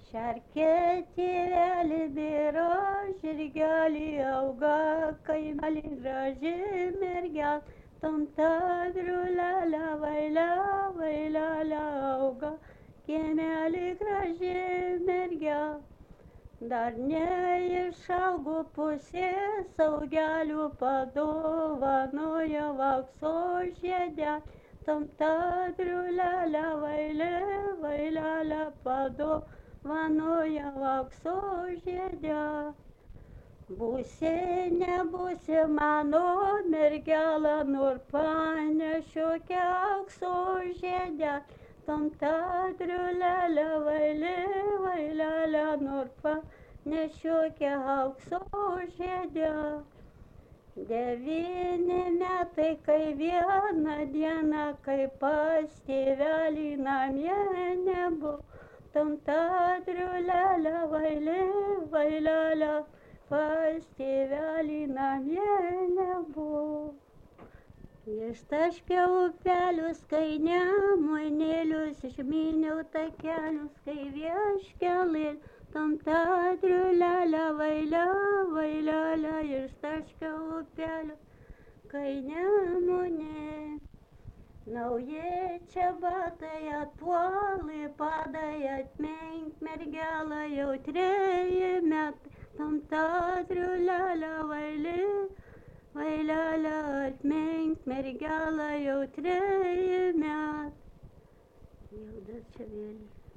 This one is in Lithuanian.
Šerkė tėvelį bėra, žirgelį auga, kaimelį graži mergel, tamta briulelė, vailelė auga, kiemelį graži mergel. Dar neišaugo pusė, saugelių padovanojo aukso žiedelį, tamta briulelė, vailelė padovanojo aukso žiedelį. Būsi, nebūsi mano mergelė, nor panešiokė aukso žiedelį, tamta briulelė, vailelė, nor panešiokė aukso žiedelį. 9 metai, kai vieną dieną, kai pas tėvelį namie nebuvo, tamta briulelė, vailelė, pas tėvelį namie nebuvo. Ištaškiau upelius, kai nemunėlius, išmyniau takelius, kai vieškelėlį, tamta briulelė, vailelė, ištaškiau upelius, kai nemunėlius. Nauji čia batai atpuolai, padai atmink mergelę, jau 3 metai, tamta briulelė, vailelė, atmink mergelę, jau 3 metai. Jau dar čia vėliau.